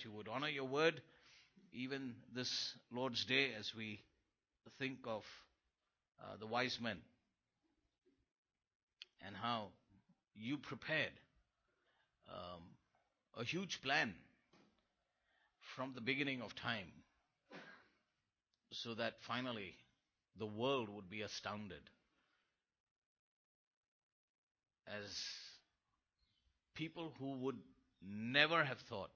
you would honor your word, even this Lord's Day, as we think of the wise men and how you prepared um, a huge plan from the beginning of time so that finally the world would be astounded as people who would never have thought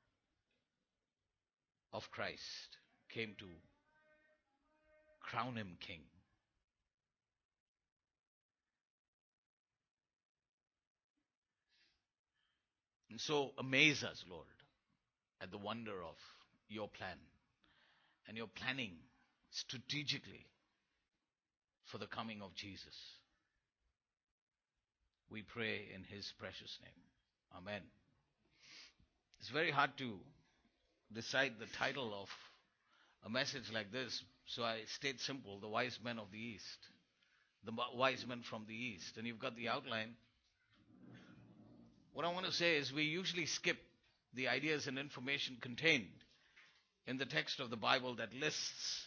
of Christ came to crown him king. And so amaze us, Lord, at the wonder of your plan and your planning strategically for the coming of Jesus. We pray in his precious name. Amen. It's very hard to decide the title of a message like this, so I stayed simple: the wise men of the East. The wise men from the East. And you've got the outline. What I want to say is we usually skip the ideas and information contained in the text of the Bible that lists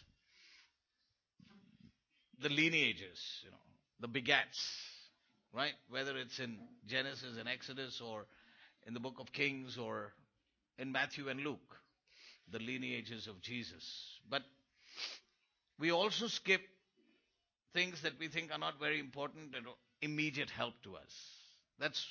the lineages, the begats, right? Whether it's in Genesis and Exodus or in the book of Kings or in Matthew and Luke, the lineages of Jesus. But we also skip things that we think are not very important and immediate help to us. That's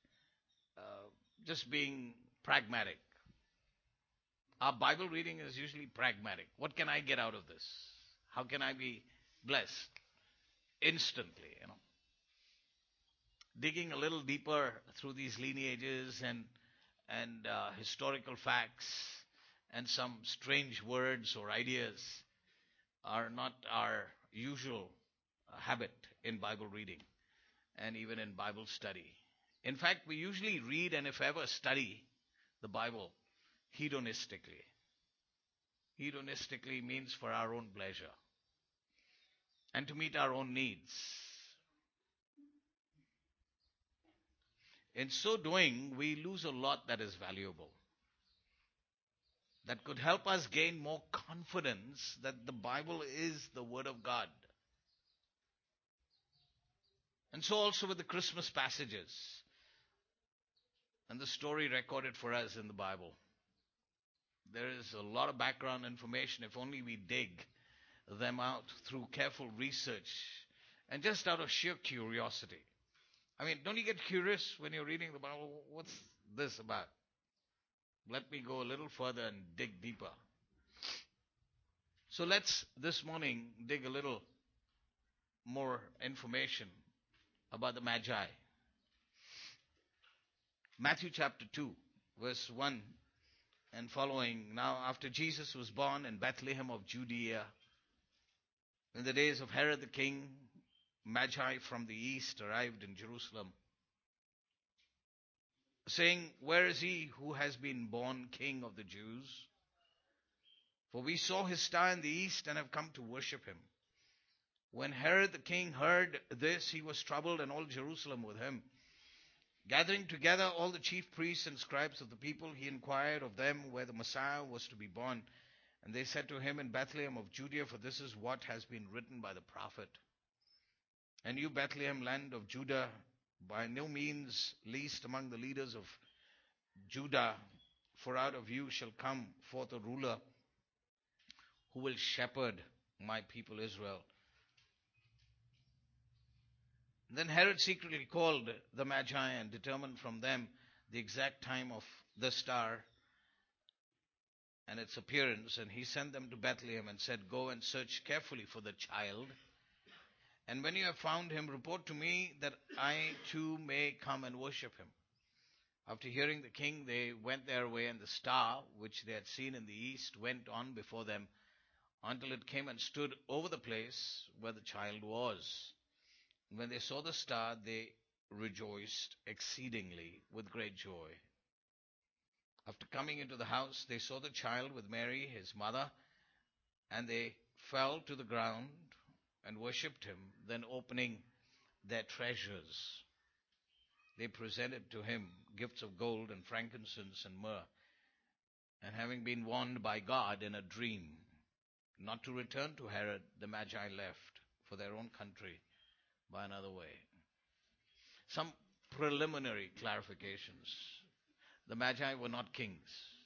just being pragmatic. Our Bible reading is usually pragmatic. What can I get out of this? How can I be blessed instantly? Digging a little deeper through these lineages and historical facts and some strange words or ideas are not our usual habit in Bible reading and even in Bible study. In fact, we usually read and if ever study the Bible hedonistically. Hedonistically means for our own pleasure and to meet our own needs. In so doing, we lose a lot that is valuable, that could help us gain more confidence that the Bible is the Word of God. And so also with the Christmas passages and the story recorded for us in the Bible. There is a lot of background information if only we dig them out through careful research and just out of sheer curiosity. I mean, don't you get curious when you're reading the Bible? What's this about? Let me go a little further and dig deeper. So let's this morning dig a little more information about the Magi. Matthew chapter 2, verse 1 and following. Now, after Jesus was born in Bethlehem of Judea, in the days of Herod the king, Magi from the east arrived in Jerusalem, saying, "Where is he who has been born King of the Jews? For we saw his star in the east and have come to worship him." When Herod the king heard this, he was troubled, and all Jerusalem with him. Gathering together all the chief priests and scribes of the people, he inquired of them where the Messiah was to be born. And they said to him, "In Bethlehem of Judea, for this is what has been written by the prophet. And you, Bethlehem, land of Judah, by no means least among the leaders of Judah, for out of you shall come forth a ruler who will shepherd my people Israel." Then Herod secretly called the Magi and determined from them the exact time of the star and its appearance. And he sent them to Bethlehem and said, "Go and search carefully for the child. And when you have found him, report to me that I too may come and worship him." After hearing the king, they went their way, and the star, which they had seen in the east, went on before them until it came and stood over the place where the child was. And when they saw the star, they rejoiced exceedingly with great joy. After coming into the house, they saw the child with Mary, his mother, and they fell to the ground and worshipped him. Then opening their treasures, they presented to him gifts of gold and frankincense and myrrh. having been warned by God in a dream not to return to Herod, the Magi left for their own country by another way. Some preliminary clarifications. The Magi were not kings.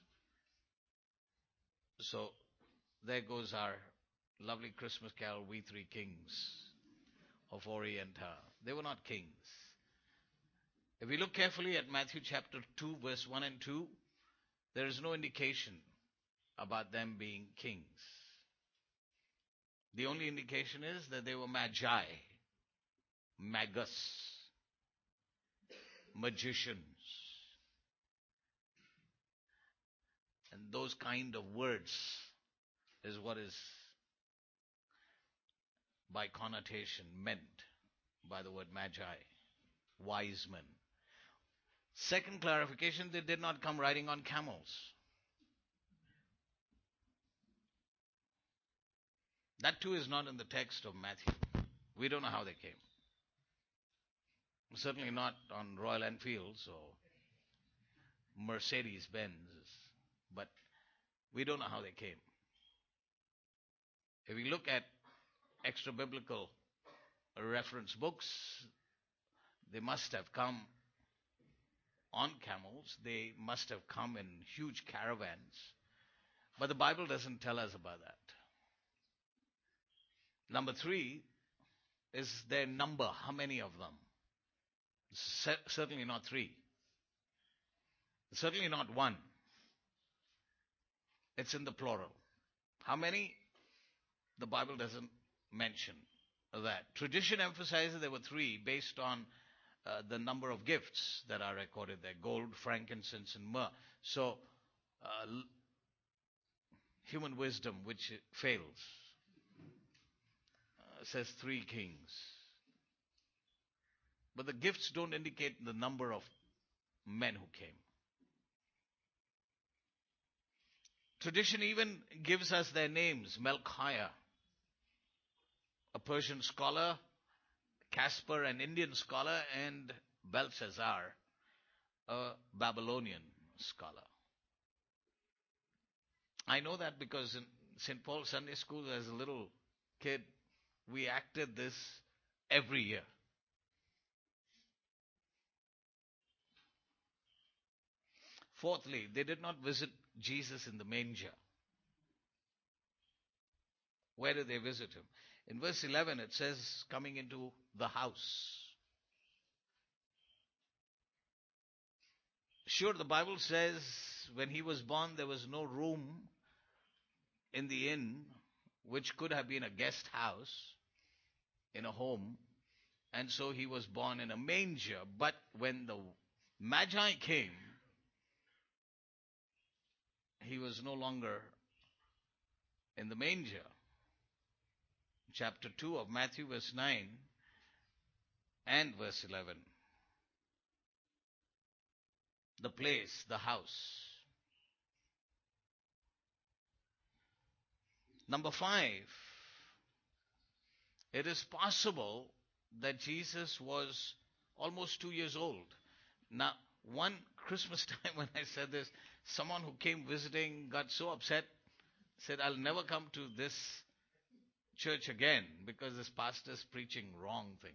So there goes our lovely Christmas carol, We Three Kings of Orient. They were not kings. If we look carefully at Matthew chapter 2, verse 1 and 2, there is no indication about them being kings. The only indication is that they were magi, magus, magicians. And those kind of words is what is by connotation meant by the word magi, wise men. Second clarification, they did not come riding on camels. That too is not in the text of Matthew. We don't know how they came. Certainly not on Royal Enfields or Mercedes Benz, but we don't know how they came. If we look at extra biblical reference books, they must have come on camels. They must have come in huge caravans. But the Bible doesn't tell us about that. Number 3 is their number. How many of them? Certainly not 3. Certainly not 1. It's in the plural. How many? The Bible doesn't mention that. Tradition emphasizes there were 3 based on the number of gifts that are recorded there: gold, frankincense, and myrrh. So human wisdom, which fails, says 3 kings. But the gifts don't indicate the number of men who came. Tradition even gives us their names: Melchiah, a Persian scholar; Caspar, an Indian scholar; and Belshazzar, a Babylonian scholar. I know that because in St. Paul's Sunday School, as a little kid, we acted this every year. Fourthly, they did not visit Jesus in the manger. Where did they visit him? In verse 11, it says, coming into the house. Sure, the Bible says when he was born, there was no room in the inn, which could have been a guest house in a home, and so he was born in a manger. But when the Magi came, he was no longer in the manger. Chapter 2 of Matthew, verse 9 and verse 11. The place, the house. Number 5, it is possible that Jesus was almost 2 years old. Now, one Christmas time when I said this, someone who came visiting got so upset, said, I'll never come to this church again because this pastor is preaching wrong things.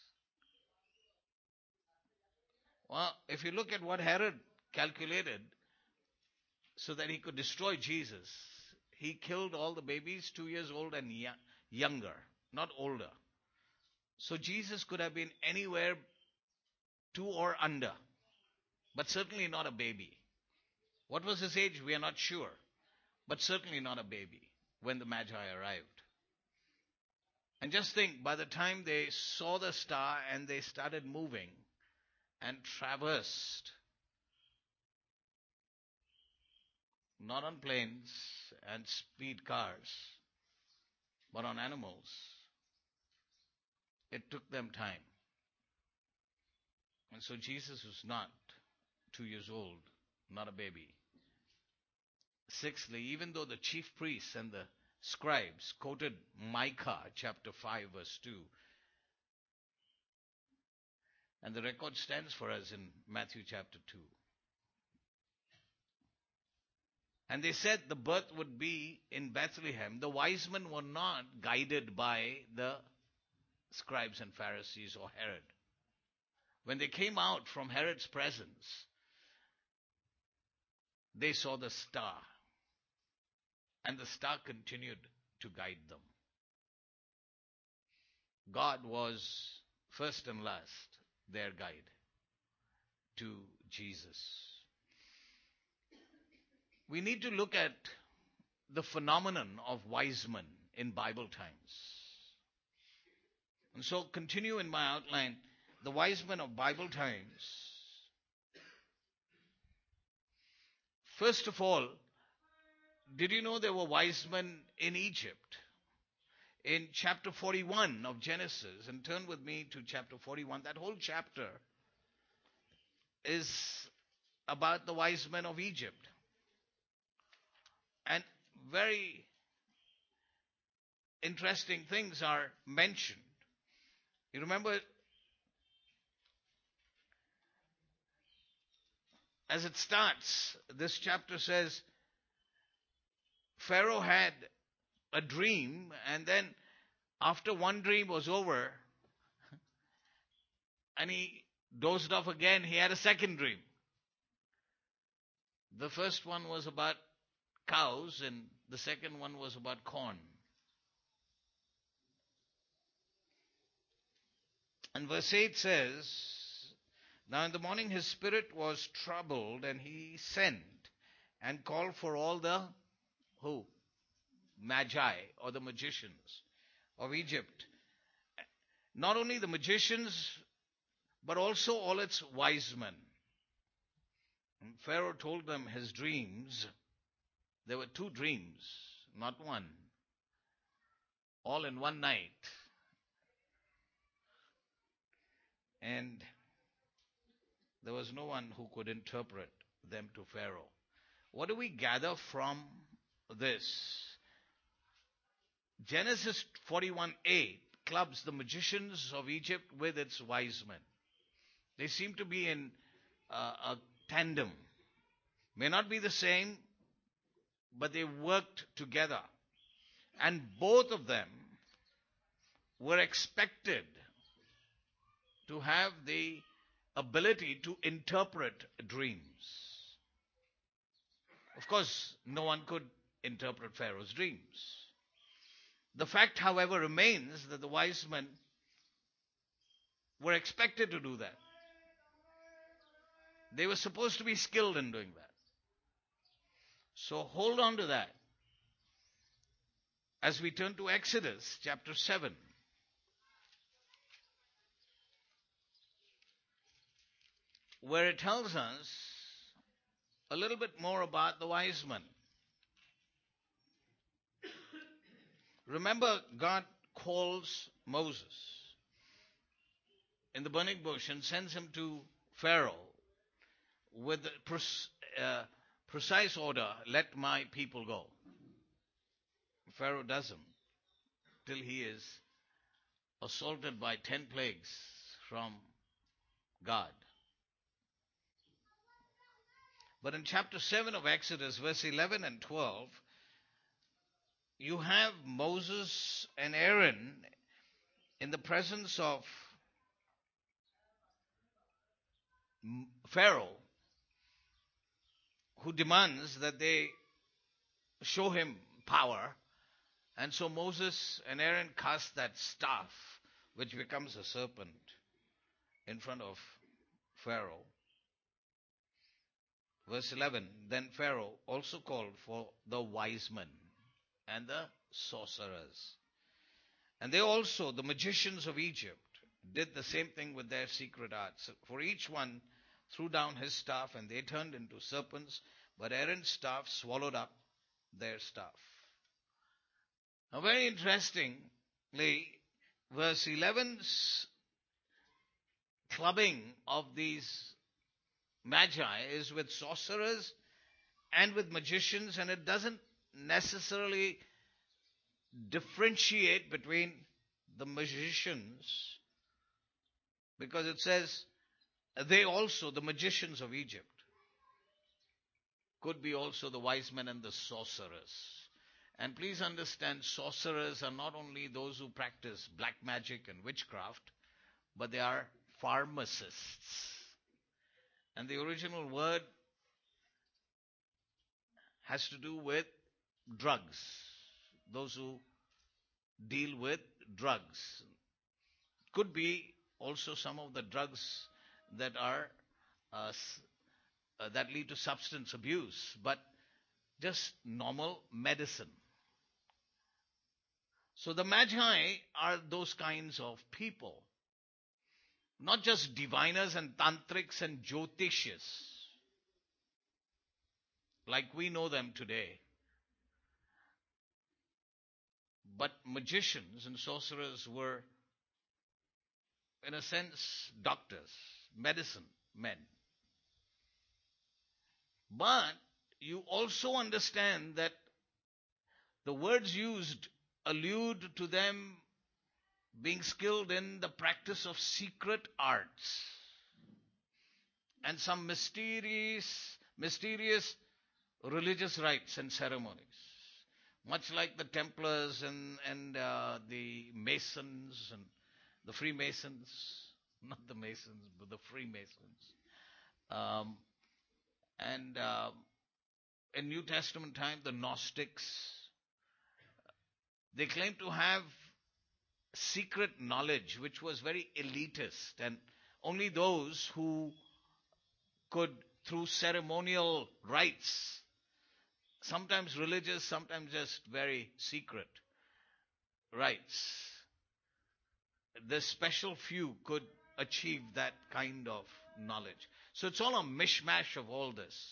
Well, if you look at what Herod calculated so that he could destroy Jesus, he killed all the babies 2 years old and younger, not older. So Jesus could have been anywhere 2 or under, but certainly not a baby. What was his age? We are not sure, but certainly not a baby when the Magi arrived. And just think, by the time they saw the star and they started moving and traversed, not on planes and speed cars, but on animals, it took them time. And so Jesus was not 2 years old, not a baby. Sixthly, even though the chief priests and the scribes quoted Micah chapter 5 verse 2, and the record stands for us in Matthew chapter 2. And they said the birth would be in Bethlehem. The wise men were not guided by the scribes and Pharisees or Herod. When they came out from Herod's presence, they saw the star, and the star continued to guide them. God was first and last their guide to Jesus. We need to look at the phenomenon of wise men in Bible times. And so, continue in my outline, the wise men of Bible times. First of all, did you know there were wise men in Egypt? In chapter 41 of Genesis, and turn with me to chapter 41, that whole chapter is about the wise men of Egypt. And very interesting things are mentioned. You remember, as it starts, this chapter says, Pharaoh had a dream, and then after one dream was over, and he dozed off again, he had a second dream. The first one was about cows, and the second one was about corn. And verse 8 says, Now in the morning his spirit was troubled, and he sent and called for all the, who? Magi, or the magicians of Egypt. Not only the magicians, but also all its wise men. And Pharaoh told them his dreams. There were two dreams, not one. All in one night. And there was no one who could interpret them to Pharaoh. What do we gather from this? Genesis 41:8 clubs the magicians of Egypt with its wise men. They seem to be in a tandem. May not be the same, but they worked together. And both of them were expected to have the ability to interpret dreams. Of course, no one could interpret Pharaoh's dreams. The fact, however, remains that the wise men were expected to do that. They were supposed to be skilled in doing that. So hold on to that as we turn to Exodus chapter 7. Where it tells us a little bit more about the wise men. Remember, God calls Moses in the burning bush and sends him to Pharaoh with the precise order, let my people go. Pharaoh doesn't till he is assaulted by 10 plagues from God. But in chapter 7 of Exodus, verse 11 and 12, you have Moses and Aaron in the presence of Pharaoh, who demands that they show him power. And so Moses and Aaron cast that staff, which becomes a serpent, in front of Pharaoh. Verse 11, then Pharaoh also called for the wise men and the sorcerers. And they also, the magicians of Egypt, did the same thing with their secret arts. For each one threw down his staff, and they turned into serpents, but Aaron's staff swallowed up their staff. Now, very interestingly, verse 11's clubbing of these magi is with sorcerers and with magicians, and it doesn't necessarily differentiate between the magicians, because it says they also, the magicians of Egypt, could be also the wise men and the sorcerers. And please understand, sorcerers are not only those who practice black magic and witchcraft, but they are pharmacists. And the original word has to do with drugs. Those who deal with drugs. Could be also some of the drugs that are that lead to substance abuse, but just normal medicine. So the magi are those kinds of people, not just diviners and tantrics and jyotishes like we know them today, but magicians and sorcerers were, in a sense, doctors, medicine men. But you also understand that the words used allude to them being skilled in the practice of secret arts and some mysterious religious rites and ceremonies, much like the Templars and the Masons and the Freemasons, not the Masons, but the Freemasons. Um, and in New Testament time, the Gnostics, they claim to have secret knowledge which was very elitist, and only those who could, through ceremonial rites, sometimes religious, sometimes just very secret rites, the special few could achieve that kind of knowledge. So it's all a mishmash of all this.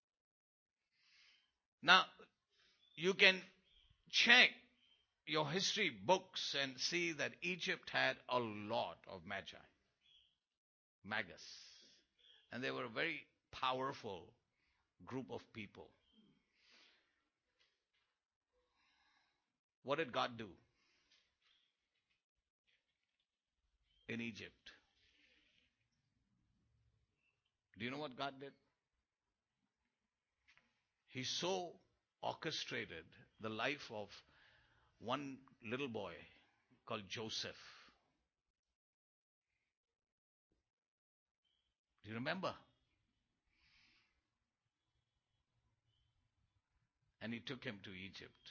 Now, you can check your history books and see that Egypt had a lot of magi, magus, and they were a very powerful group of people. What did God do in Egypt? Do you know what God did? He so orchestrated the life of one little boy called Joseph. Do you remember? And he took him to Egypt.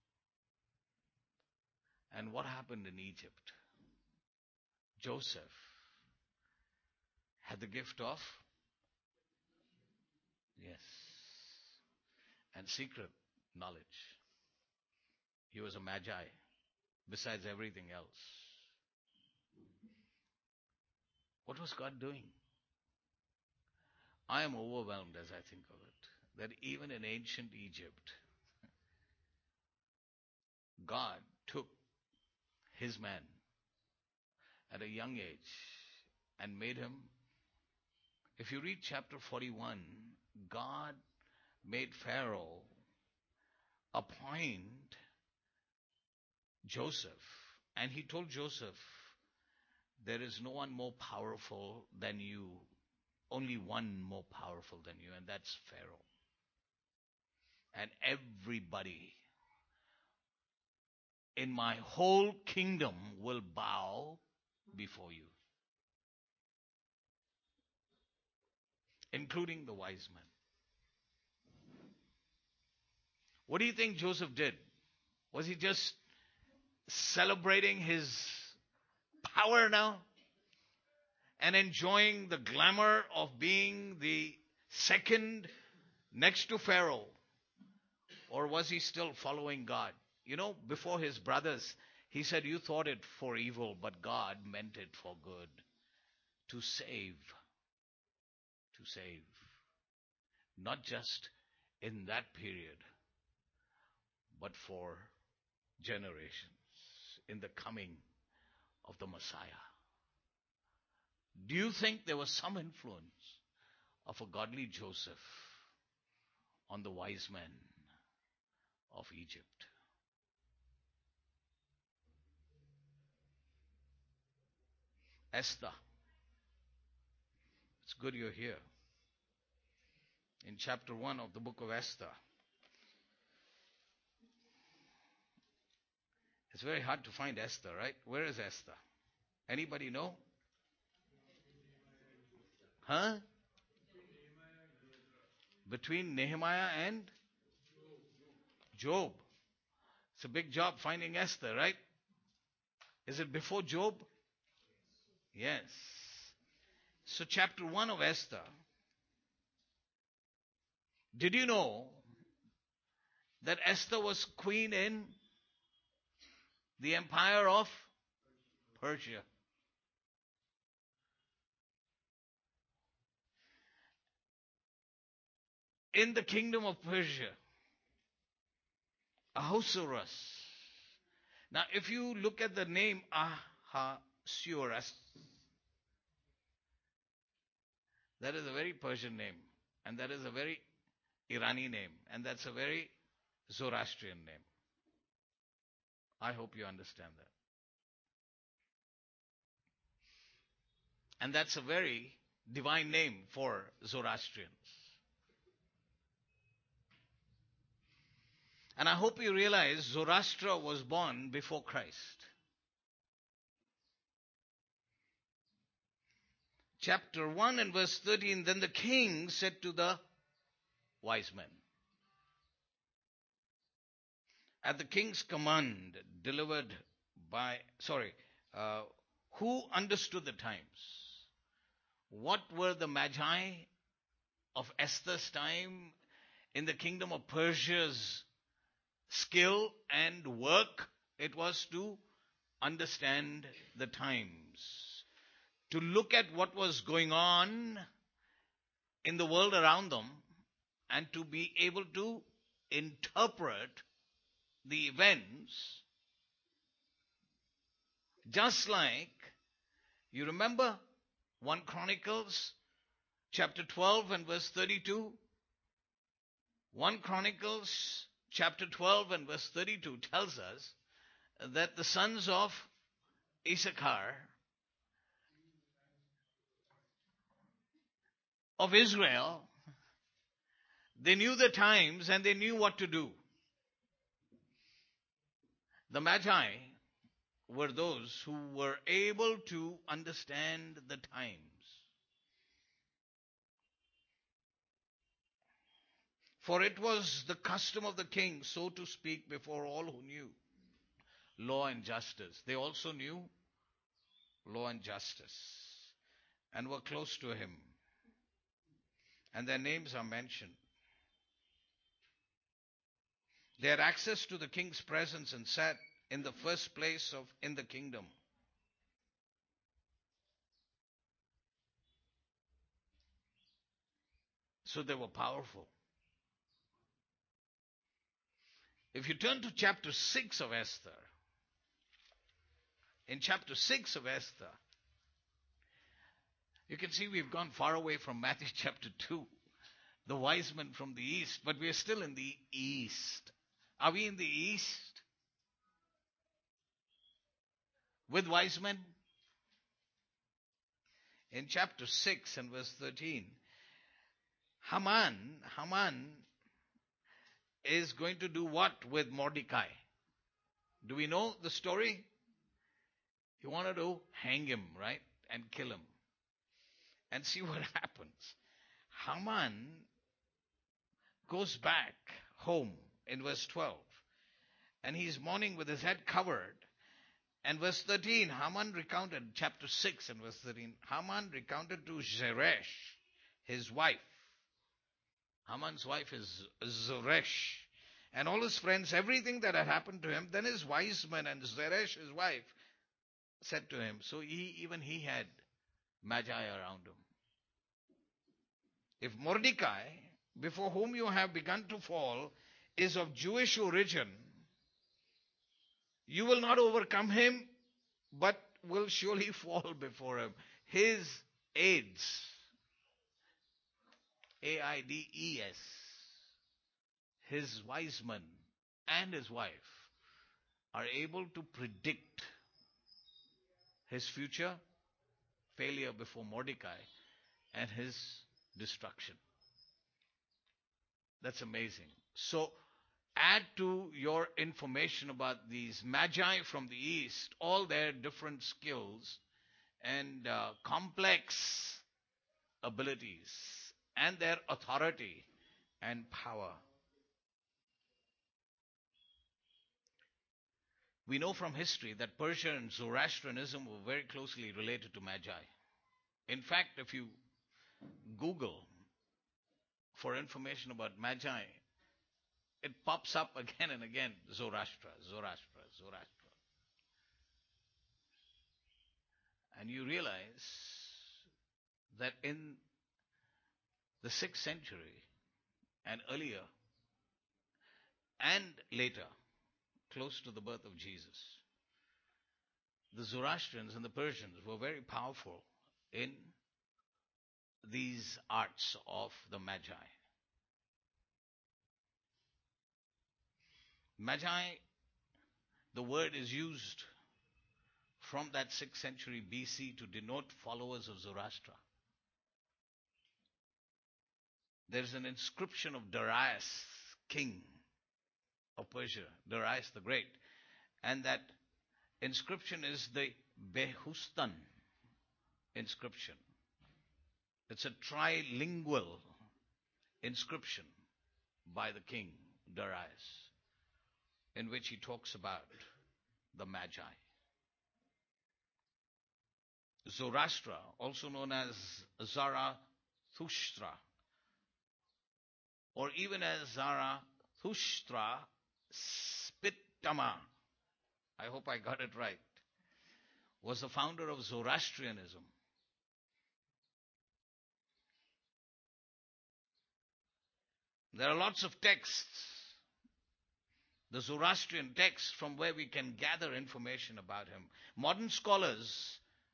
And what happened in Egypt? Joseph had the gift of, yes, and secret knowledge. He was a magi, besides everything else. What was God doing? I am overwhelmed as I think of it, that even in ancient Egypt, God took his man at a young age and made him. If you read chapter 41, God made Pharaoh appoint Joseph, and he told Joseph, there is no one more powerful than you, only one more powerful than you, and that's Pharaoh. And everybody in my whole kingdom will bow before you, including the wise men. What do you think Joseph did? Was he just celebrating his power now and enjoying the glamour of being the second next to Pharaoh? Or was he still following God? You know, before his brothers, he said, you thought it for evil, but God meant it for good. To save. To save. Not just in that period, but for generations, in the coming of the Messiah. Do you think there was some influence of a godly Joseph on the wise men of Egypt? Esther, it's good you're here. in chapter 1 of the book of Esther. It's very hard to find Esther, right? Where is Esther? Anybody know? Huh? Between Nehemiah and Job. It's a big job finding Esther, right? Is it before Job? Yes. So chapter 1 of Esther. Did you know that Esther was queen in the empire of Persia? In the kingdom of Persia, Ahasuerus. Now, if you look at the name Ahasuerus, that is a very Persian name, and that is a very Irani name, and that's a very Zoroastrian name. I hope you understand that. And that's a very divine name for Zoroastrians. And I hope you realize Zoroaster was born before Christ. Chapter 1 and verse 13, then the king said to the wise men, at the king's command delivered by, who understood the times? What were the magi of Esther's time in the kingdom of Persia's skill and work? It was to understand the times, to look at what was going on in the world around them, and to be able to interpret the events. Just like, you remember 1 Chronicles chapter 12 and verse 32? 1 Chronicles chapter 12 and verse 32 tells us that the sons of Issachar of Israel, they knew the times and they knew what to do. The Magi were those who were able to understand the times. For it was the custom of the king, so to speak, before all who knew law and justice. They also knew law and justice and were close to him. And their names are mentioned. They had access to the king's presence and sat in the first place in the kingdom. So they were powerful. If you turn to chapter 6 of Esther, in chapter 6 of Esther, you can see we've gone far away from Matthew chapter 2, the wise men from the east, but we are still in the east. Are we in the east with wise men? In chapter 6 and verse 13, Haman is going to do what with Mordecai? Do we know the story? He wanted to hang him, right? And kill him. And see what happens. Haman goes back home in verse 12. And he's mourning with his head covered. And verse 13, Haman recounted, chapter 6 and verse 13, Haman recounted to Zeresh, his wife. Haman's wife is Zeresh. And all his friends, everything that had happened to him. Then his wise men and Zeresh, his wife, said to him, so even he had magi around him. If Mordecai, before whom you have begun to fall, is of Jewish origin, you will not overcome him, but will surely fall before him. His aides, AIDS, his wise men and his wife are able to predict his future failure before Mordecai and his destruction. That's amazing. So add to your information about these magi from the east, all their different skills and complex abilities and their authority and power. We know from history that Persia and Zoroastrianism were very closely related to magi. In fact, if you Google for information about magi, it pops up again and again: Zoroastra, Zoroastra, Zoroastra. And you realize that in the 6th century and earlier and later, close to the birth of Jesus, the Zoroastrians and the Persians were very powerful in these arts of the Magi. Magi, the word is used from that 6th century BC to denote followers of Zoroaster. There is an inscription of Darius, king of Persia, Darius the Great, and that inscription is the Behustan inscription. It's a trilingual inscription by the king Darius, in which he talks about the Magi. Zoroastra, also known as Zarathustra, or even as Zarathustra Spitama, I hope I got it right, was the founder of Zoroastrianism. There are lots of texts, the Zoroastrian texts, from where we can gather information about him. Modern scholars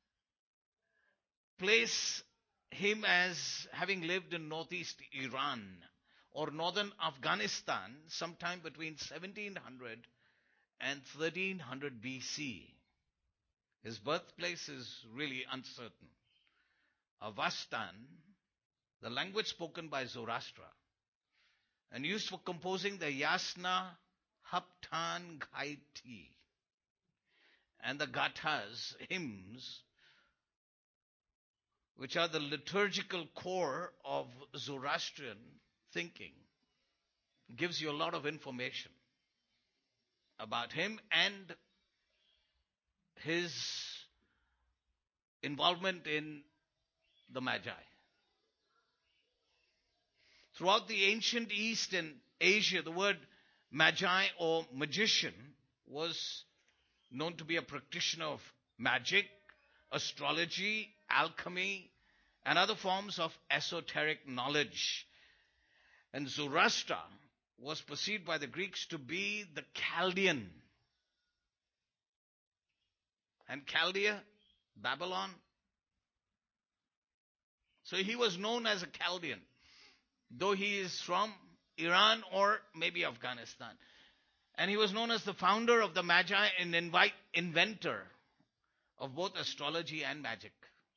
place him as having lived in northeast Iran or northern Afghanistan sometime between 1700 and 1300 BC. His birthplace is really uncertain. Avastan, the language spoken by Zoroaster and used for composing the Yasna Haptan Ghaiti and the Gathas, hymns, which are the liturgical core of Zoroastrian thinking, gives you a lot of information about him and his involvement in the Magi. Throughout the ancient East and Asia, the word Magi or magician was known to be a practitioner of magic, astrology, alchemy, and other forms of esoteric knowledge. And Zoroaster was perceived by the Greeks to be the Chaldean. And Chaldea, Babylon. So he was known as a Chaldean, though he is from Iran or maybe Afghanistan. And he was known as the founder of the Magi and inventor of both astrology and magic.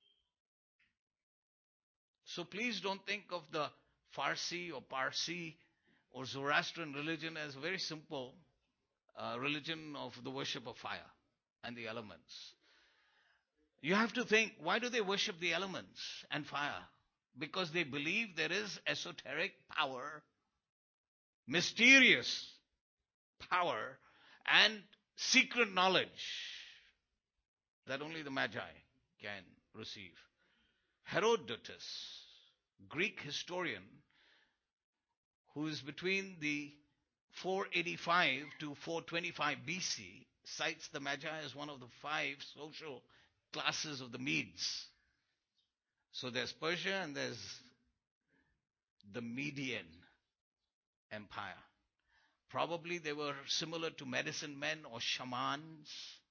So please don't think of the Farsi or Parsi or Zoroastrian religion as a very simple religion of the worship of fire and the elements. You have to think, why do they worship the elements and fire? Because they believe there is esoteric power, mysterious power, and secret knowledge that only the Magi can receive. Herodotus, Greek historian, who is between the 485 to 425 BC, cites the Magi as one of the 5 social classes of the Medes. So there's Persia and there's the Median Empire. Probably they were similar to medicine men or shamans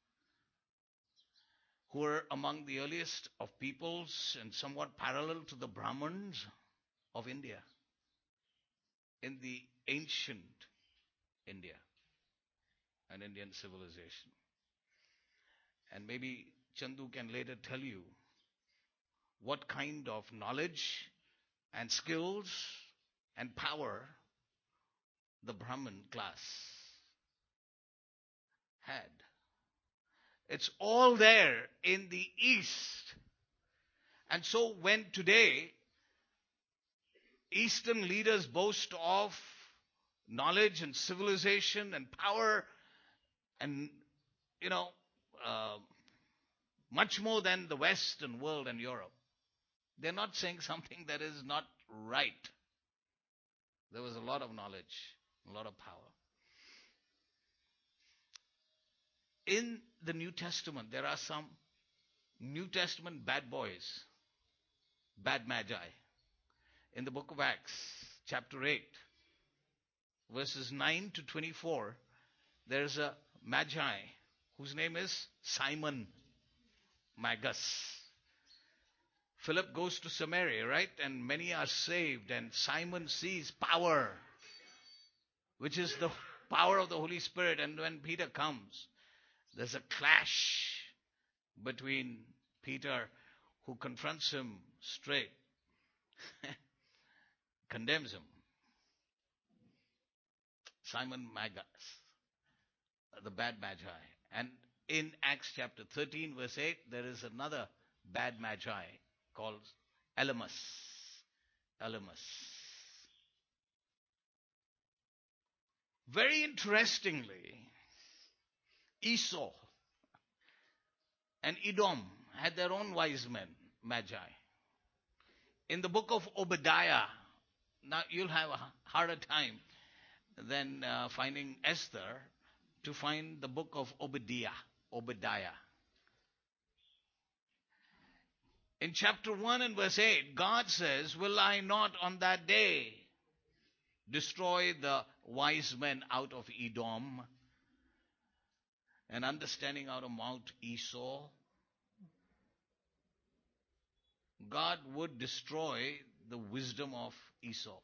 who were among the earliest of peoples and somewhat parallel to the Brahmins of India in the ancient India and Indian civilization. And maybe Chandu can later tell you what kind of knowledge and skills and power the Brahmin class had. It's all there in the East. And so when today Eastern leaders boast of knowledge and civilization and power and, you know, uh, much more than the Western world and Europe, they're not saying something that is not right. There was a lot of knowledge, a lot of power. In the New Testament, there are some New Testament bad boys, bad magi. In the book of Acts, chapter 8, verses 9 to 24, there's a magi whose name is Simon Magus. Philip goes to Samaria, right? And many are saved. And Simon sees power, which is the power of the Holy Spirit. And when Peter comes, there's a clash between Peter, who confronts him straight, condemns him. Simon Magus, the bad magi. And in Acts chapter 13, verse 8, there is another bad magi called Elymas. Elymas. Very interestingly, Esau and Edom had their own wise men, magi. In the book of Obadiah, now you'll have a harder time than finding Esther to find the book of Obadiah. Obadiah. In chapter 1 and verse 8, God says, "Will I not on that day destroy the wise men out of Edom and understanding out of Mount Esau?" God would destroy the wisdom of Esau,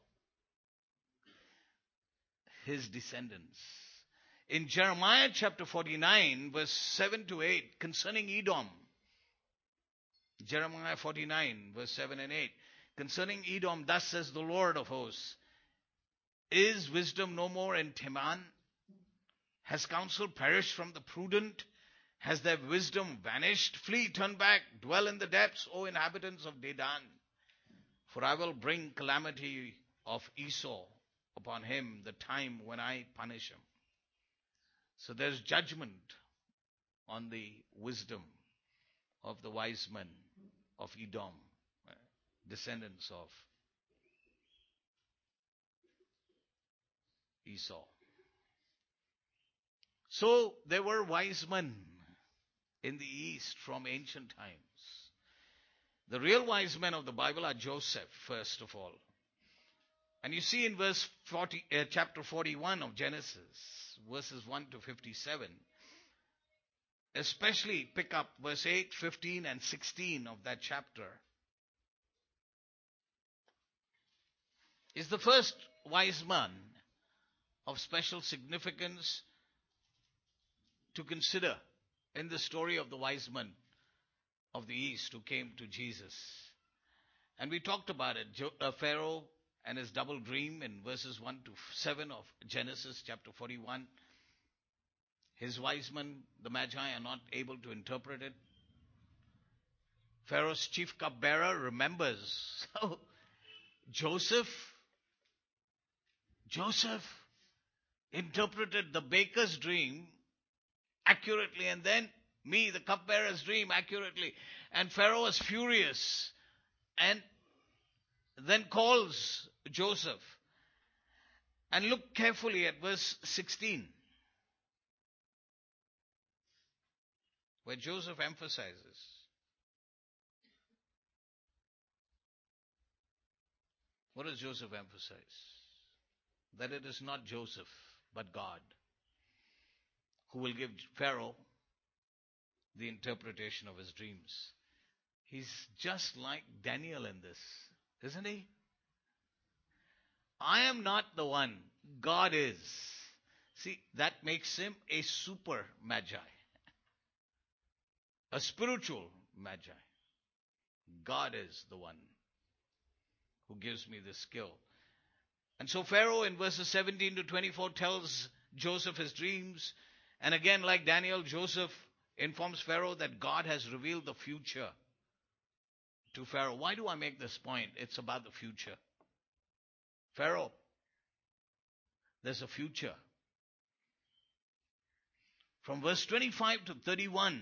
his descendants. In Jeremiah chapter 49, verse 7 to 8, concerning Edom, Jeremiah 49, verse 7 and 8, concerning Edom, thus says the Lord of hosts, "Is wisdom no more in Teman? Has counsel perished from the prudent? Has their wisdom vanished? Flee, turn back, dwell in the depths, O inhabitants of Dedan. For I will bring calamity of Esau upon him, the time when I punish him." So there's judgment on the wisdom of the wise men of Edom, descendants of Esau. So there were wise men in the East from ancient times. The real wise men of the Bible are Joseph, first of all. And you see in chapter 41 of Genesis, verses 1 to 57, especially pick up verse 8, 15, and 16 of that chapter, is the first wise man of special significance to consider in the story of the wise men of the East who came to Jesus. And we talked about it, Pharaoh and his double dream in verses 1 to 7 of Genesis chapter 41. His wise men, the Magi, are not able to interpret it. Pharaoh's chief cupbearer remembers. So Joseph interpreted the baker's dream accurately, and then me, the cupbearer's dream, accurately. And Pharaoh was furious and then calls Joseph. And look carefully at verse 16, where Joseph emphasizes. What does Joseph emphasize? That it is not Joseph, but God, who will give Pharaoh the interpretation of his dreams. He's just like Daniel in this, isn't he? I am not the one, God is. See, that makes him a super magi, a spiritual magi. God is the one who gives me the skill. And so Pharaoh in verses 17 to 24 tells Joseph his dreams. And again, like Daniel, Joseph informs Pharaoh that God has revealed the future to Pharaoh. Why do I make this point? It's about the future. Pharaoh, there's a future. From verse 25 to 31,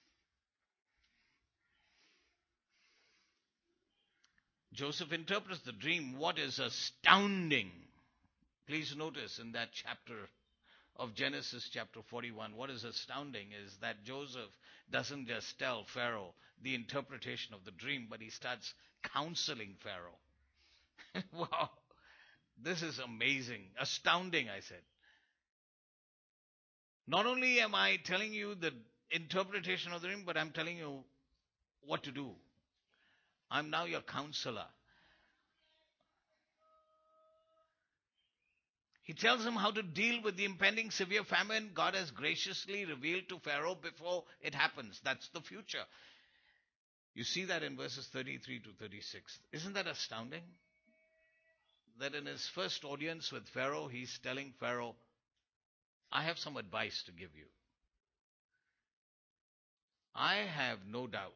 Joseph interprets the dream. What is astounding? Please notice in that chapter of Genesis chapter 41, what is astounding is that Joseph doesn't just tell Pharaoh the interpretation of the dream, but he starts counseling Pharaoh. Wow, this is amazing. Astounding, I said. Not only am I telling you the interpretation of the dream, but I'm telling you what to do. I'm now your counselor. He tells him how to deal with the impending severe famine God has graciously revealed to Pharaoh before it happens. That's the future. You see that in verses 33 to 36. Isn't that astounding? That in his first audience with Pharaoh, he's telling Pharaoh, I have some advice to give you. I have no doubt.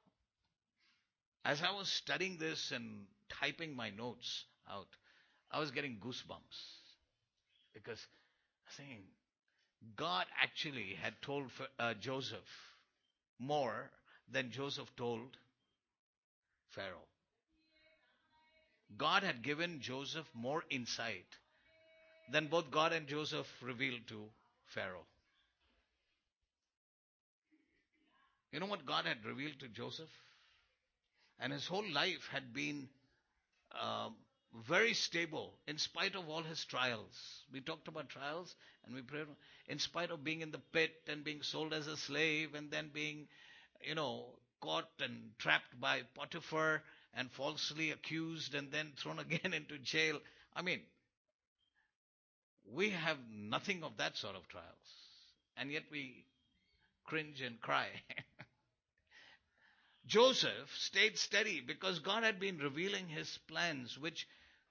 As I was studying this and typing my notes out, I was getting goosebumps. Because I was thinking, God actually had told Joseph more than Joseph told Pharaoh. God had given Joseph more insight than both God and Joseph revealed to Pharaoh. You know what God had revealed to Joseph? And his whole life had been um, very stable in spite of all his trials. We talked about trials and we prayed in spite of being in the pit and being sold as a slave and then being, caught and trapped by Potiphar and falsely accused and then thrown again into jail. I mean, we have nothing of that sort of trials. And yet we cringe and cry. Joseph stayed steady because God had been revealing his plans, which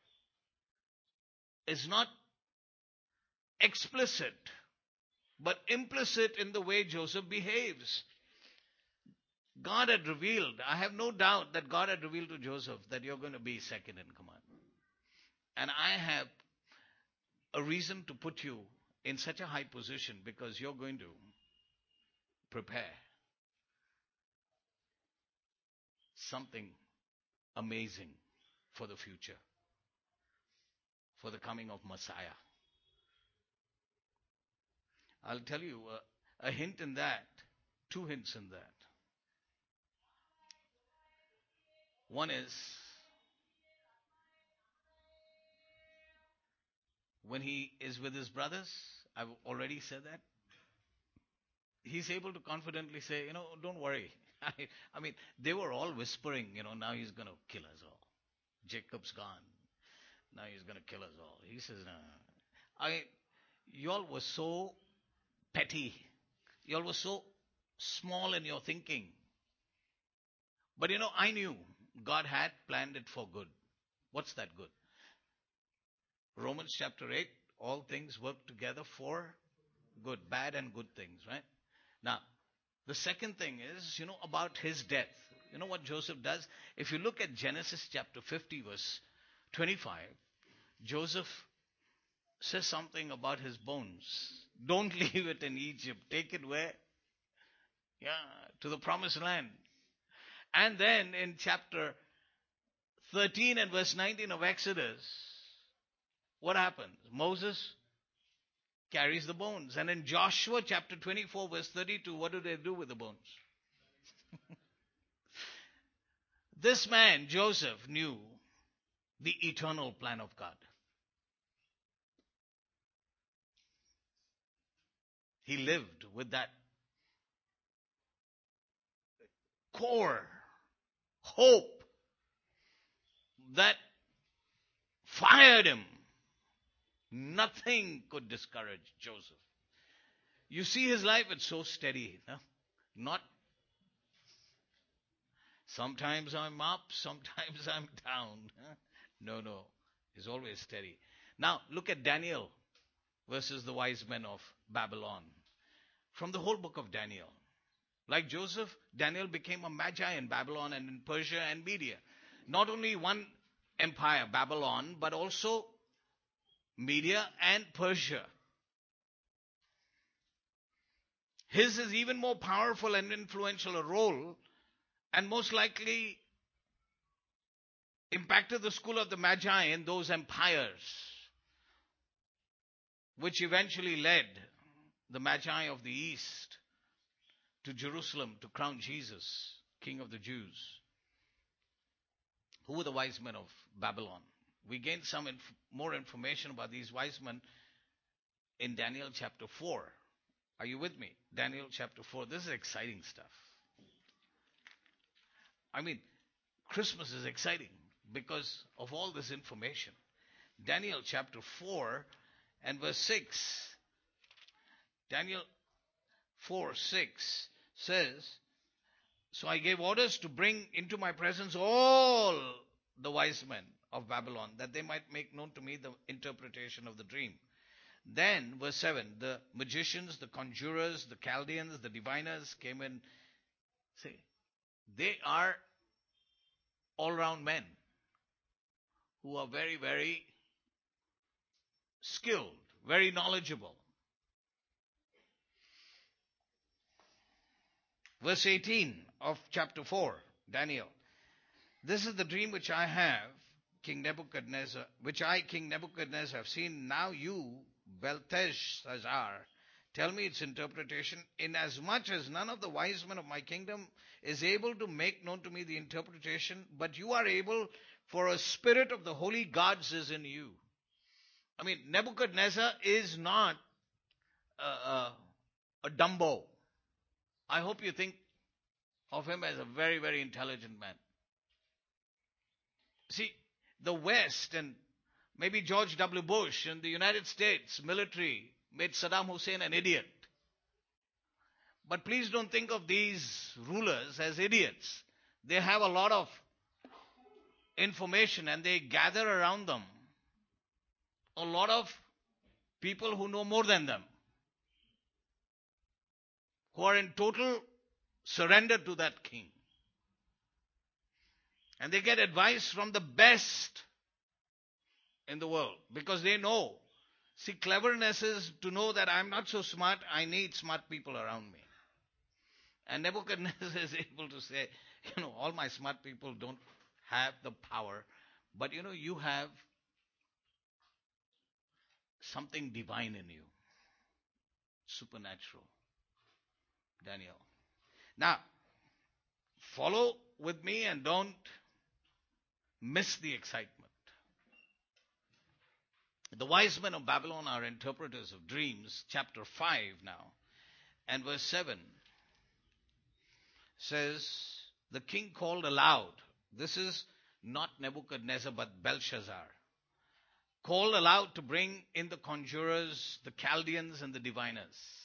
is not explicit, but implicit in the way Joseph behaves. God had revealed, I have no doubt that God had revealed to Joseph that you're going to be second in command. And I have a reason to put you in such a high position because you're going to prepare something amazing for the future, for the coming of Messiah. I'll tell you a hint in that, two hints in that. One is when he is with his brothers, I've already said that, he's able to confidently say, don't worry. I mean, they were all whispering, now he's going to kill us all. Jacob's gone. Now he's going to kill us all. He says, no. You all were so petty. You all were so small in your thinking. But I knew God had planned it for good. What's that good? Romans chapter 8, all things work together for good, bad and good things, right? Now, the second thing is, about his death. You know what Joseph does? If you look at Genesis chapter 50, verse 25, Joseph says something about his bones. Don't leave it in Egypt. Take it where? Yeah, to the promised land. And then in chapter 13 and verse 19 of Exodus, what happens? Moses carries the bones. And in Joshua chapter 24 verse 32, what do they do with the bones? This man, Joseph, knew the eternal plan of God. He lived with that core hope that fired him. Nothing could discourage Joseph. You see his life, it's so steady. No? Not sometimes I'm up, sometimes I'm down. No. He's always steady. Now, look at Daniel versus the wise men of Babylon. From the whole book of Daniel. Like Joseph, Daniel became a magi in Babylon and in Persia and Media. Not only one empire, Babylon, but also Media and Persia. His is even more powerful and influential a role, and most likely impacted the school of the Magi in those empires, which eventually led the Magi of the East to Jerusalem to crown Jesus, King of the Jews. Who were the wise men of Babylon? We gained some more information about these wise men in Daniel chapter 4. Are you with me? Daniel chapter 4. This is exciting stuff. I mean, Christmas is exciting because of all this information. Daniel chapter 4 and verse 6. Daniel 4:6 says, "So I gave orders to bring into my presence all the wise men of Babylon, that they might make known to me the interpretation of the dream." Then, verse 7, the magicians, the conjurers, the Chaldeans, the diviners came in. See, they are all-round men who are very, very skilled, very knowledgeable. Verse 18 of chapter 4, Daniel. "This is the dream which I have, King Nebuchadnezzar, have seen. Now you, Belteshazzar, tell me its interpretation, inasmuch as none of the wise men of my kingdom is able to make known to me the interpretation, but you are able, for a spirit of the holy gods is in you." I mean, Nebuchadnezzar is not a Dumbo. I hope you think of him as a very, very intelligent man. See, the West and maybe George W. Bush and the United States military made Saddam Hussein an idiot. But please don't think of these rulers as idiots. They have a lot of information and they gather around them a lot of people who know more than them, who are in total surrender to that king. And they get advice from the best in the world because they know. See, cleverness is to know that I'm not so smart, I need smart people around me. And Nebuchadnezzar is able to say, all my smart people don't have the power, but you have something divine in you. Supernatural. Daniel. Now, follow with me and don't miss the excitement. The wise men of Babylon are interpreters of dreams. Chapter 5 now. And verse 7 says, "The king called aloud." This is not Nebuchadnezzar but Belshazzar. "Called aloud to bring in the conjurers, the Chaldeans and the diviners."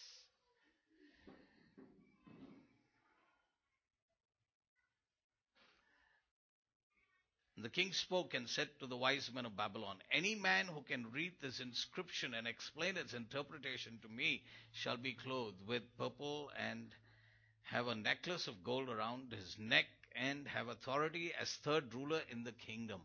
The king spoke and said to the wise men of Babylon, "Any man who can read this inscription and explain its interpretation to me shall be clothed with purple and have a necklace of gold around his neck and have authority as third ruler in the kingdom."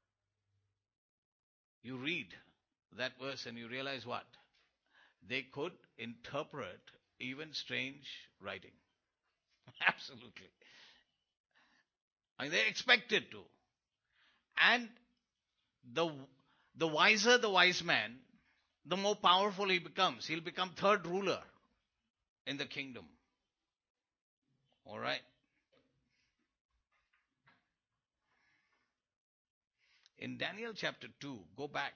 You read that verse and you realize what? They could interpret even strange writing. Absolutely. And they expected to. And the wiser the wise man, the more powerful he becomes. He'll become third ruler in the kingdom. All right. In Daniel chapter 2, go back.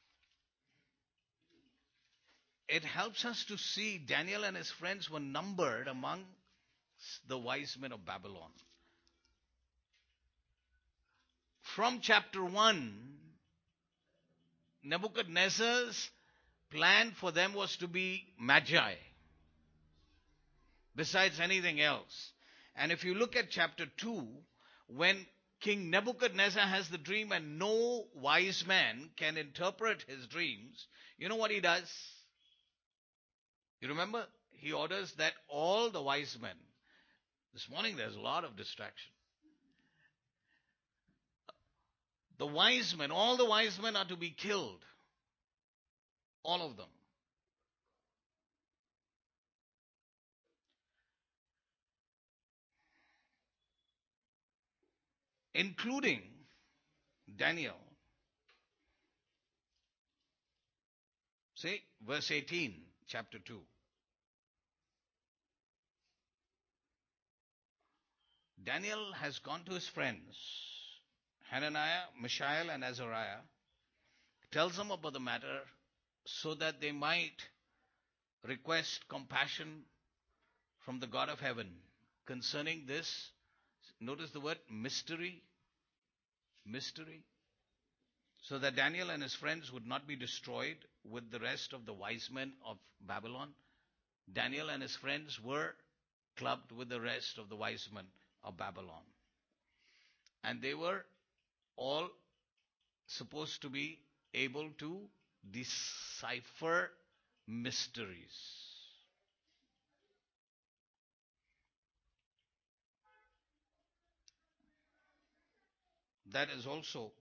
It helps us to see Daniel and his friends were numbered among the wise men of Babylon. From chapter 1, Nebuchadnezzar's plan for them was to be magi, besides anything else. And if you look at chapter 2, when King Nebuchadnezzar has the dream and no wise man can interpret his dreams, you know what he does? You remember? He orders that all the wise men, this morning there's a lot of distraction. The wise men, all the wise men are to be killed. All of them. Including Daniel. See, verse 18, chapter 2. Daniel has gone to his friends, Hananiah, Mishael, and Azariah, tells them about the matter so that they might request compassion from the God of heaven concerning this. Notice the word mystery. Mystery. So that Daniel and his friends would not be destroyed with the rest of the wise men of Babylon. Daniel and his friends were clubbed with the rest of the wise men of Babylon. And they were all supposed to be able to decipher mysteries. That is also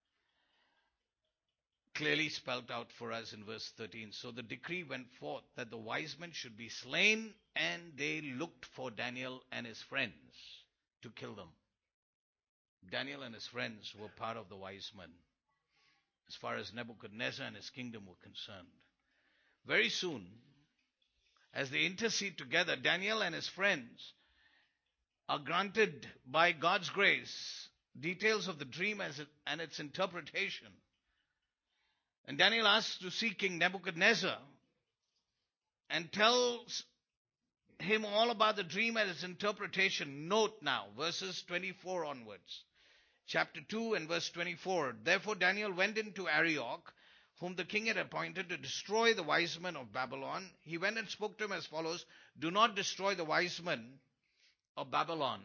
clearly spelled out for us in verse 13. So the decree went forth that the wise men should be slain, and they looked for Daniel and his friends to kill them. Daniel and his friends were part of the wise men as far as Nebuchadnezzar and his kingdom were concerned. Very soon, as they intercede together, Daniel and his friends are granted by God's grace details of the dream and its interpretation. And Daniel asks to see King Nebuchadnezzar and tells him all about the dream and its interpretation. Note now, verses 24 onwards. Chapter 2 and verse 24. Therefore Daniel went into Arioch, whom the king had appointed to destroy the wise men of Babylon. He went and spoke to him as follows: do not destroy the wise men of Babylon.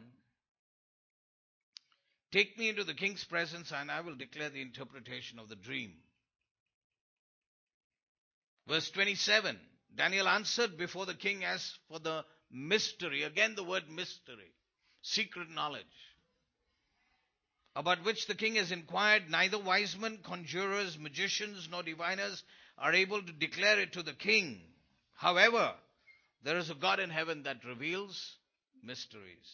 Take me into the king's presence, and I will declare the interpretation of the dream. Verse 27. Daniel answered before the king as for the mystery. Again the word mystery. Secret knowledge. About which the king has inquired, neither wise men, conjurers, magicians, nor diviners are able to declare it to the king. However, there is a God in heaven that reveals mysteries.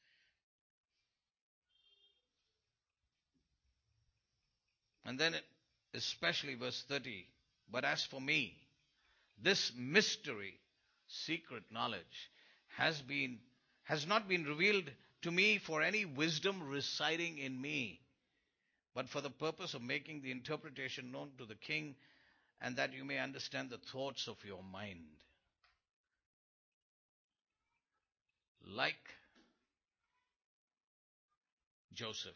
And then especially verse 30. But as for me, this mystery, secret knowledge, has not been revealed to me for any wisdom residing in me, but for the purpose of making the interpretation known to the king, and that you may understand the thoughts of your mind. Like Joseph,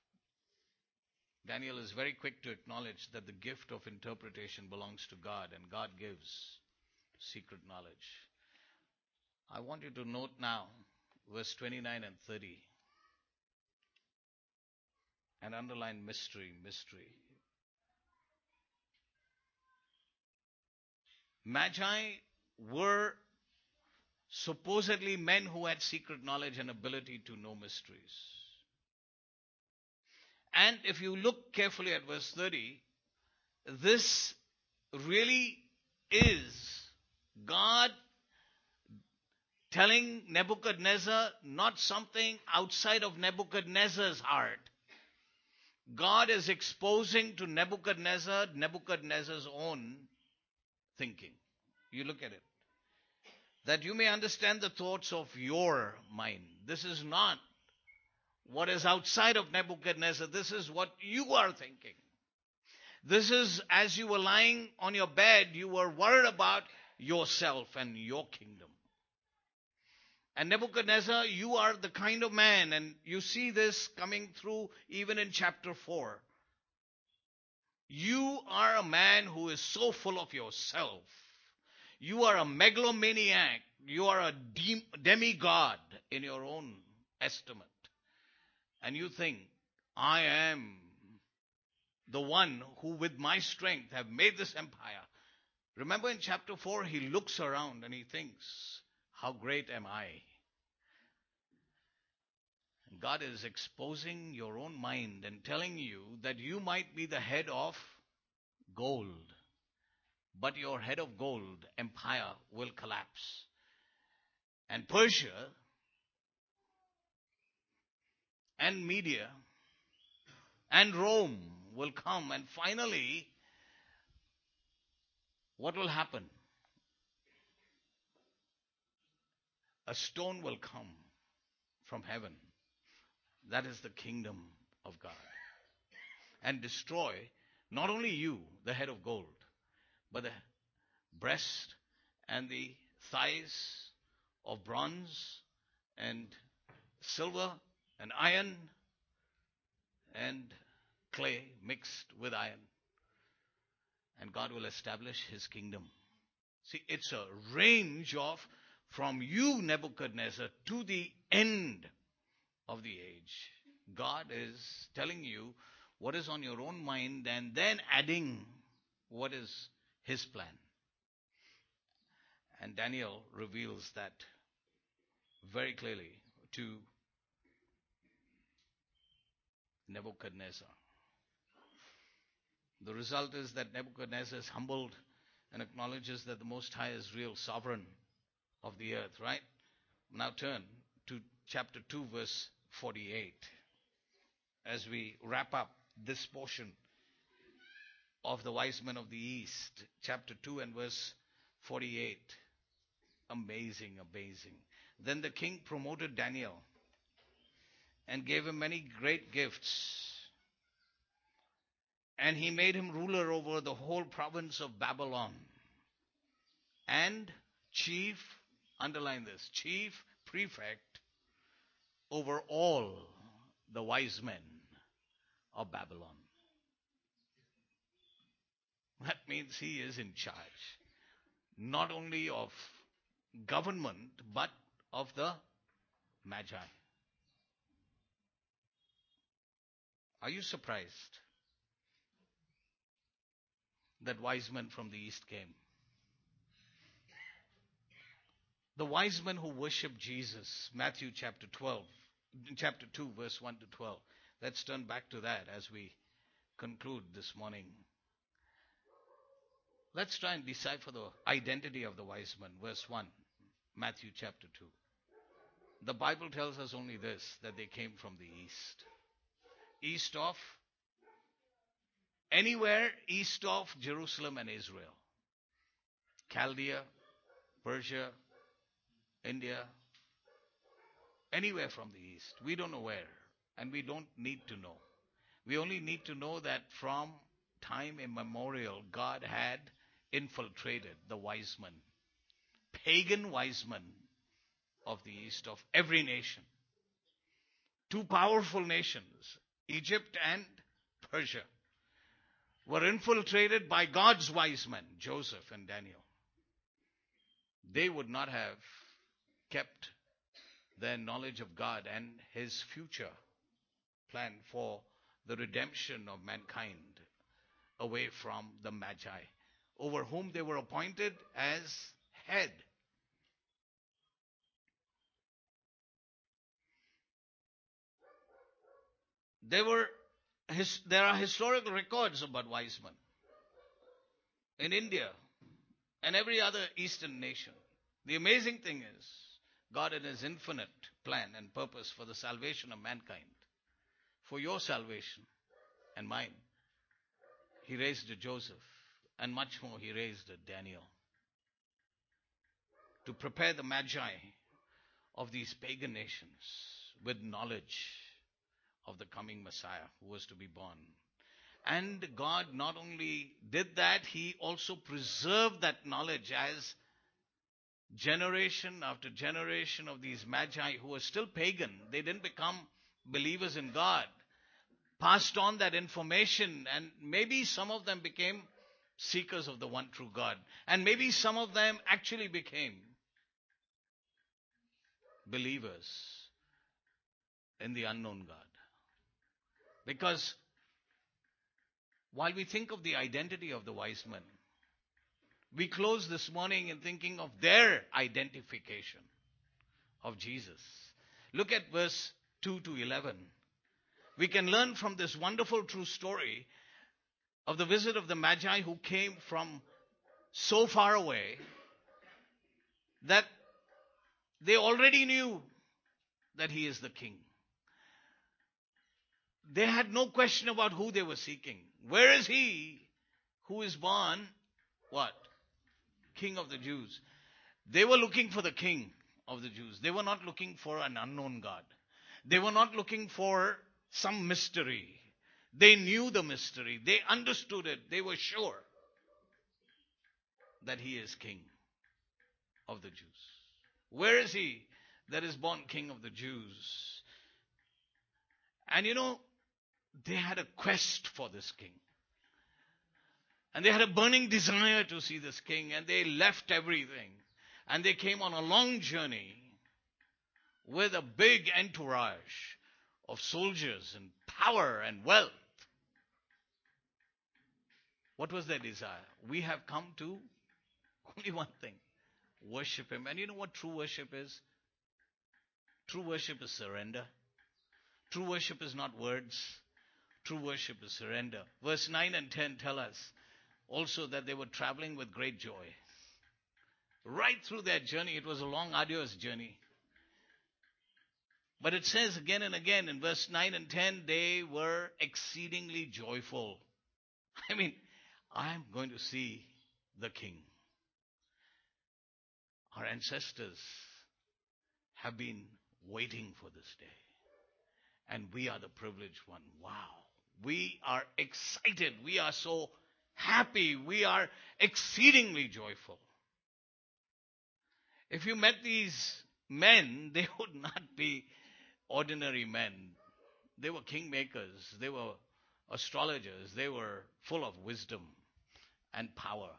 Daniel is very quick to acknowledge that the gift of interpretation belongs to God, and God gives secret knowledge. I want you to note now verse 29 and 30 and underline mystery, mystery. Magi were supposedly men who had secret knowledge and ability to know mysteries. And if you look carefully at verse 30, this really is God telling Nebuchadnezzar not something outside of Nebuchadnezzar's heart. God is exposing to Nebuchadnezzar Nebuchadnezzar's own thinking. You look at it. That you may understand the thoughts of your mind. This is not what is outside of Nebuchadnezzar. This is what you are thinking. This is as you were lying on your bed, you were worried about yourself and your kingdom. And Nebuchadnezzar, you are the kind of man, and you see this coming through even in chapter 4. You are a man who is so full of yourself. You are a megalomaniac. You are a demigod in your own estimate. And you think I am the one who with my strength have made this empire. Remember in chapter 4, he looks around and he thinks, how great am I? God is exposing your own mind and telling you that you might be the head of gold, but your head of gold empire will collapse. And Persia and Media and Rome will come, and finally, what will happen? A stone will come from heaven. That is the kingdom of God. And destroy not only you, the head of gold, but the breast and the thighs of bronze and silver and iron and clay mixed with iron. And God will establish his kingdom. See, it's a range of from you, Nebuchadnezzar, to the end of the age. God is telling you what is on your own mind and then adding what is his plan. And Daniel reveals that very clearly to Nebuchadnezzar. The result is that Nebuchadnezzar is humbled and acknowledges that the Most High is real sovereign of the earth, right? Now turn to chapter 2, verse 48. As we wrap up this portion of the wise men of the East, chapter 2 and verse 48. Amazing, amazing. Then the king promoted Daniel and gave him many great gifts. And he made him ruler over the whole province of Babylon. And chief, underline this, chief prefect over all the wise men of Babylon. That means he is in charge, not only of government, but of the Magi. Are you surprised that wise men from the east came? The wise men who worshiped Jesus, Matthew chapter 2, verse 1 to 12. Let's turn back to that as we conclude this morning. Let's try and decipher the identity of the wise men. Verse 1, Matthew chapter 2. The Bible tells us only this, that they came from the east. East of, anywhere east of Jerusalem and Israel. Chaldea, Persia, India, anywhere from the east. We don't know where, and we don't need to know. We only need to know that from time immemorial, God had infiltrated the wise men, pagan wise men of the east of every nation. Two powerful nations, Egypt and Persia, were infiltrated by God's wise men, Joseph and Daniel. They would not have kept their knowledge of God and his future plan for the redemption of mankind away from the Magi, over whom they were appointed as head. There are historical records about wise men in India and every other Eastern nation. The amazing thing is, God in his infinite plan and purpose for the salvation of mankind, for your salvation and mine, he raised a Joseph, and much more he raised a Daniel to prepare the Magi of these pagan nations with knowledge of the coming Messiah who was to be born. And God not only did that, he also preserved that knowledge as generation after generation of these Magi who were still pagan. They didn't become believers in God. Passed on that information, and maybe some of them became seekers of the one true God. And maybe some of them actually became believers in the unknown God. Because while we think of the identity of the wise men, we close this morning in thinking of their identification of Jesus. Look at verse 2 to 11. We can learn from this wonderful true story of the visit of the Magi who came from so far away that they already knew that he is the king. They had no question about who they were seeking. Where is he who is born? What? King of the Jews. They were looking for the king of the Jews. They were not looking for an unknown God. They were not looking for some mystery. They knew the mystery. They understood it. They were sure that he is king of the Jews. Where is he that is born king of the Jews? And they had a quest for this king. And they had a burning desire to see this king. And they left everything. And they came on a long journey with a big entourage of soldiers and power and wealth. What was their desire? We have come to only one thing. Worship him. And you know what true worship is? True worship is surrender. True worship is not words. True worship is surrender. Verse 9 and 10 tell us also that they were traveling with great joy. Right through their journey, it was a long, arduous journey. But it says again and again in verse 9 and 10, they were exceedingly joyful. I mean, I'm going to see the king. Our ancestors have been waiting for this day. And we are the privileged one. Wow. We are excited. We are so happy. We are exceedingly joyful. If you met these men, they would not be ordinary men. They were kingmakers. They were astrologers. They were full of wisdom and power.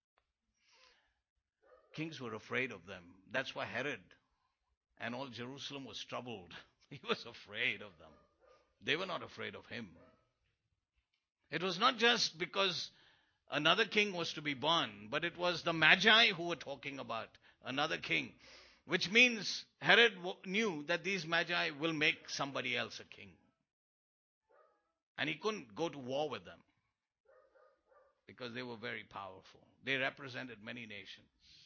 Kings were afraid of them. That's why Herod and all Jerusalem was troubled. He was afraid of them. They were not afraid of him. It was not just because another king was to be born, but it was the Magi who were talking about another king. Which means Herod knew that these Magi will make somebody else a king. And he couldn't go to war with them because they were very powerful. They represented many nations.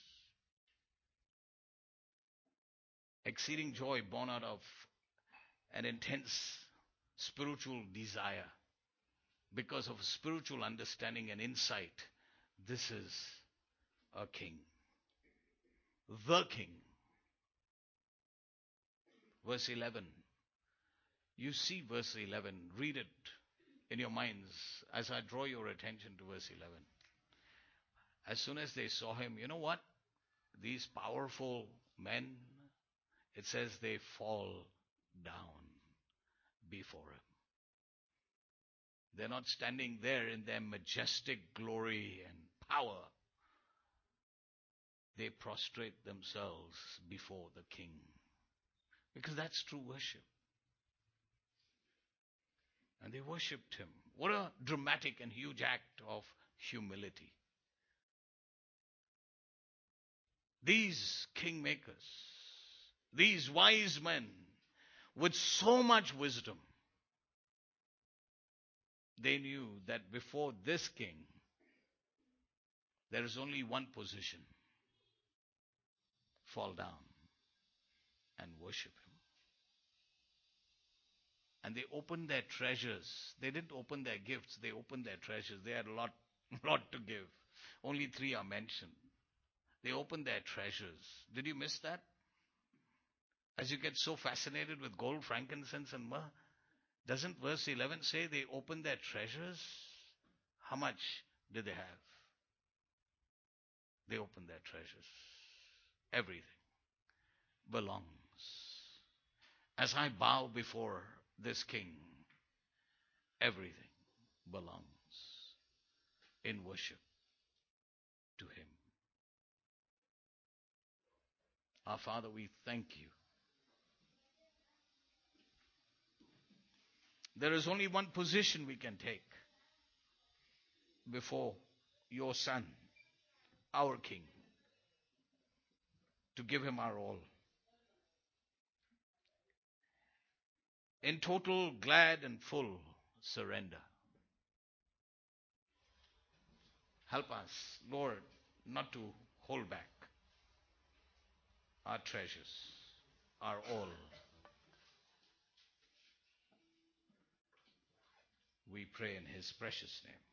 Exceeding joy born out of an intense spiritual desire because of spiritual understanding and insight. This is a king. The king. Verse 11. You see verse 11. Read it in your minds as I draw your attention to verse 11. As soon as they saw him, you know what? These powerful men, it says they fall down before him. They're not standing there in their majestic glory and power. They prostrate themselves before the king. Because that's true worship. And they worshipped him. What a dramatic and huge act of humility. These kingmakers, these wise men with so much wisdom, they knew that before this king, there is only one position. Fall down and worship him. And they opened their treasures. They didn't open their gifts. They opened their treasures. They had a lot to give. Only 3 are mentioned. They opened their treasures. Did you miss that? As you get so fascinated with gold, frankincense, and myrrh, doesn't verse 11 say they opened their treasures? How much did they have? They opened their treasures. Everything belongs. As I bow before this king, everything belongs in worship to him. Our Father, we thank you There is only one position we can take before your Son, our King, to give him our all. In total, glad and full surrender. Help us, Lord, not to hold back our treasures, our all. We pray in his precious name.